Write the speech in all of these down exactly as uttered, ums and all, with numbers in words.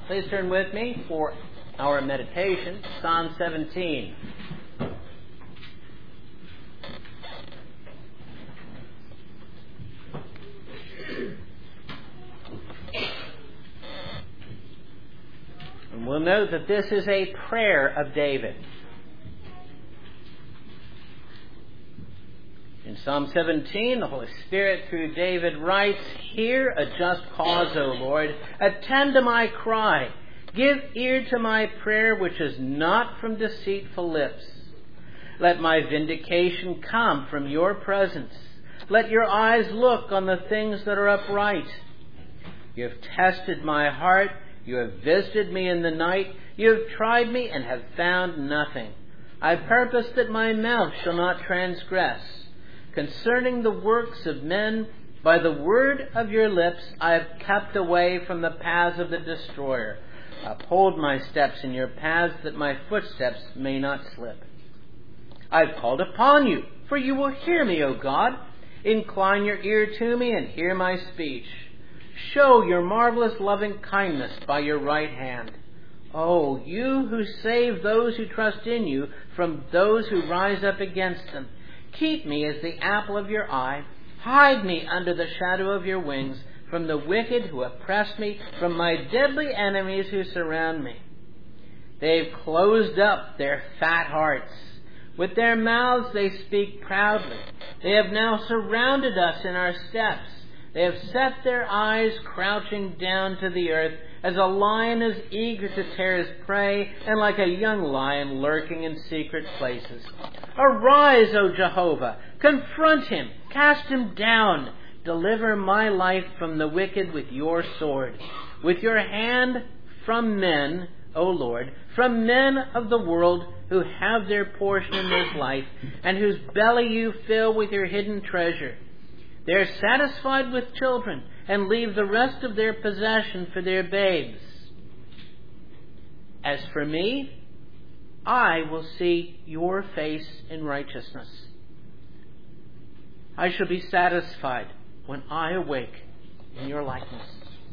Please turn with me for our meditation, Psalm seventeen. And we'll note that this is a prayer of David. In Psalm seventeen, the Holy Spirit through David writes, "Hear a just cause, O Lord. Attend to my cry. Give ear to my prayer, which is not from deceitful lips. Let my vindication come from your presence. Let your eyes look on the things that are upright. You have tested my heart. You have visited me in the night. You have tried me and have found nothing. I purpose that my mouth shall not transgress. Concerning the works of men, by the word of your lips, I have kept away from the paths of the destroyer. Uphold my steps in your paths, that my footsteps may not slip. I have called upon you, for you will hear me, O God. Incline your ear to me and hear my speech. Show your marvelous loving kindness by your right hand. Oh, you who save those who trust in you from those who rise up against them. Keep me as the apple of your eye. Hide me under the shadow of your wings, from the wicked who oppress me, from my deadly enemies who surround me. They've closed up their fat hearts. With their mouths they speak proudly. They have now surrounded us in our steps. They have set their eyes crouching down to the earth, as a lion is eager to tear his prey, and like a young lion lurking in secret places. Arise, O Jehovah! Confront him! Cast him down! Deliver my life from the wicked with your sword. With your hand from men, O Lord, from men of the world who have their portion in this life, and whose belly you fill with your hidden treasure. They are satisfied with children, and leave the rest of their possession for their babes. As for me, I will see your face in righteousness. I shall be satisfied when I awake in your likeness."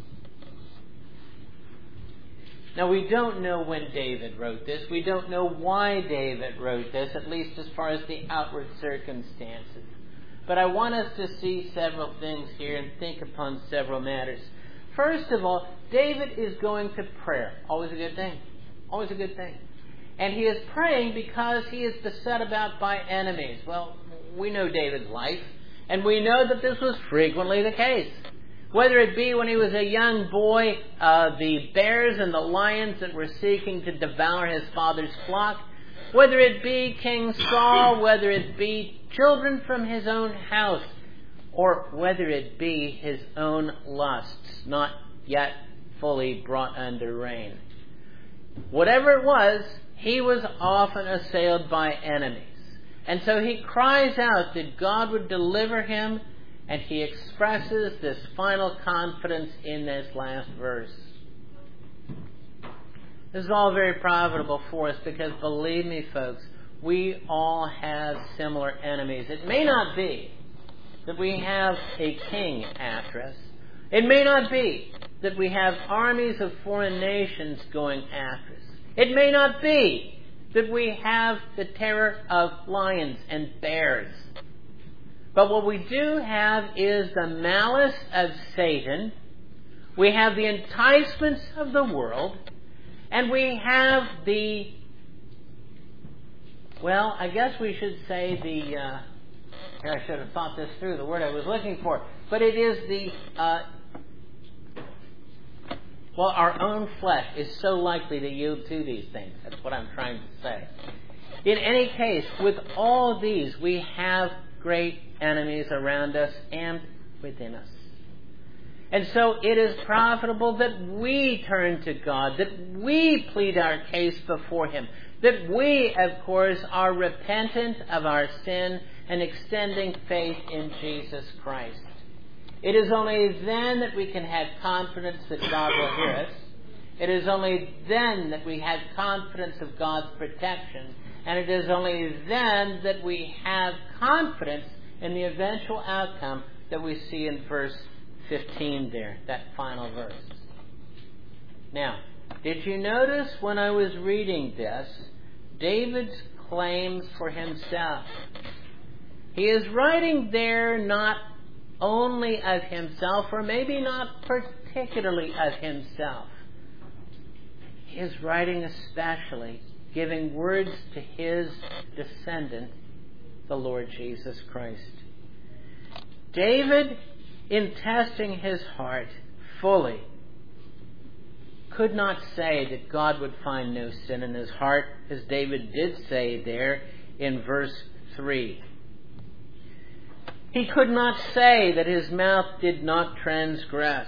Now, we don't know when David wrote this. We don't know why David wrote this, at least as far as the outward circumstances. But I want us to see several things here and think upon several matters. First of all, David is going to prayer. Always a good thing. Always a good thing. And he is praying because he is beset about by enemies. Well, we know David's life, and we know that this was frequently the case. Whether it be when he was a young boy, uh, the bears and the lions that were seeking to devour his father's flock, whether it be King Saul, whether it be children from his own house, or whether it be his own lusts, not yet fully brought under rein. Whatever it was, he was often assailed by enemies. And so he cries out that God would deliver him, and he expresses this final confidence in this last verse. This is all very profitable for us because, believe me, folks, we all have similar enemies. It may not be that we have a king after us. It may not be that we have armies of foreign nations going after us. It may not be that we have the terror of lions and bears. But what we do have is the malice of Satan. We have the enticements of the world. And we have the, well, I guess we should say the, uh, I should have thought this through, the word I was looking for. But it is the, uh, well, our own flesh is so likely to yield to these things. That's what I'm trying to say. In any case, with all these, we have great enemies around us and within us. And so it is profitable that we turn to God, that we plead our case before Him, that we, of course, are repentant of our sin and extending faith in Jesus Christ. It is only then that we can have confidence that God will hear us. It is only then that we have confidence of God's protection. And it is only then that we have confidence in the eventual outcome that we see in verse fifteen there, that final verse. Now, Did you notice when I was reading this, David's claims for himself? He is writing there not only of himself, or maybe not particularly of himself. He is writing especially, giving words to his descendant, the Lord Jesus Christ. David, in testing his heart fully, could not say that God would find no sin in his heart, as David did say there in verse three. He could not say that his mouth did not transgress.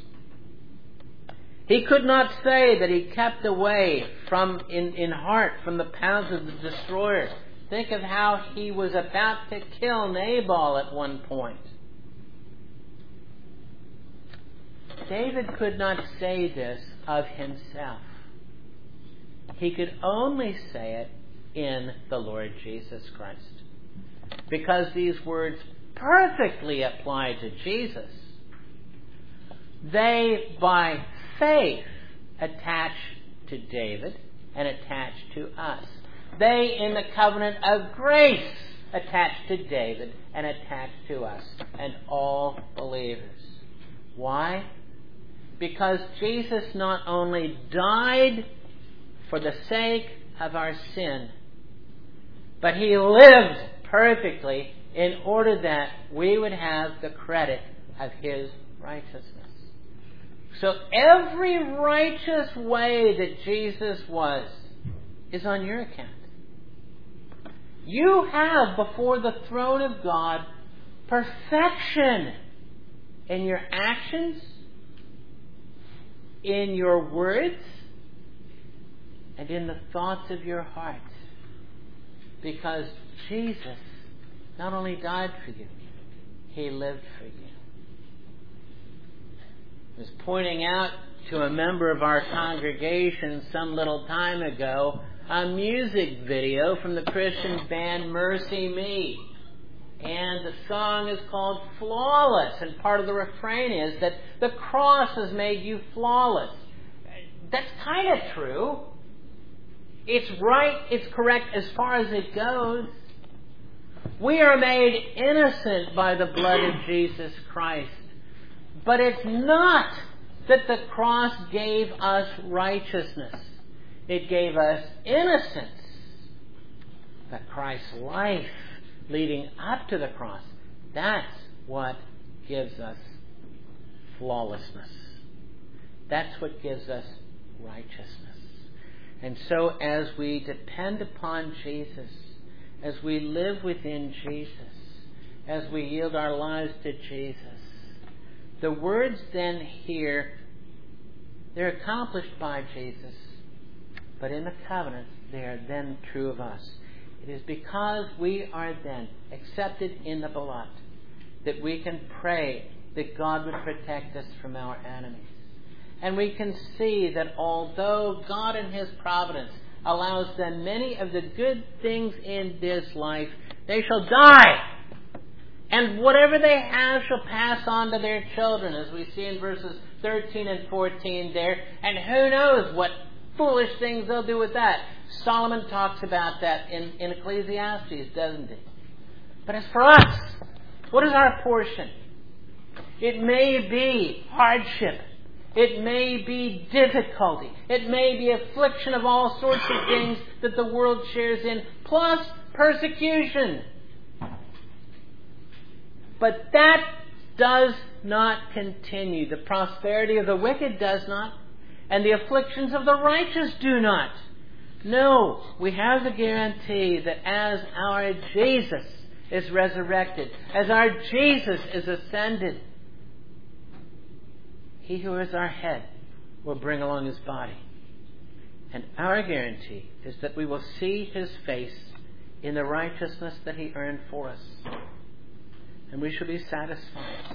He could not say that he kept away from in, in heart from the paths of the destroyer. Think of how he was about to kill Nabal at one point. David could not say this of himself. He could only say it in the Lord Jesus Christ. Because these words perfectly apply to Jesus. They, by faith, attach to David and attach to us. They, in the covenant of grace, attach to David and attach to us and all believers. Why? Because Jesus not only died for the sake of our sin, but he lived perfectly in order that we would have the credit of his righteousness. So every righteous way that Jesus was is on your account. You have before the throne of God perfection in your actions, in your words, and in the thoughts of your heart. Because Jesus not only died for you, he lived for you. I was pointing out to a member of our congregation some little time ago a music video from the Christian band Mercy Me. And the song is called Flawless. And part of the refrain is that the cross has made you flawless. That's kind of true. It's right, it's correct as far as it goes. We are made innocent by the blood of Jesus Christ. But it's not that the cross gave us righteousness. It gave us innocence. But Christ's life leading up to the cross, that's what gives us flawlessness. That's what gives us righteousness. And so as we depend upon Jesus, as we live within Jesus, as we yield our lives to Jesus, the words then here, they're accomplished by Jesus, but in the covenant, they are then true of us. It is because we are then accepted in the beloved that we can pray that God would protect us from our enemies. And we can see that although God in his providence allows them many of the good things in this life, they shall die. And whatever they have shall pass on to their children, as we see in verses thirteen and fourteen there. And who knows what foolish things they'll do with that. Solomon talks about that in, in Ecclesiastes, doesn't he? But as for us, what is our portion? It may be hardship. It may be difficulty. It may be affliction of all sorts of things that the world shares in, plus persecution. But that does not continue. The prosperity of the wicked does not, and the afflictions of the righteous do not. No, we have the guarantee that as our Jesus is resurrected, as our Jesus is ascended, he who is our head will bring along his body. And our guarantee is that we will see his face in the righteousness that he earned for us. And we shall be satisfied.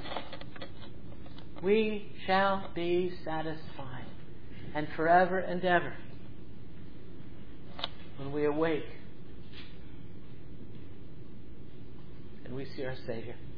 We shall be satisfied. And forever and ever, when we awake and we see our Savior.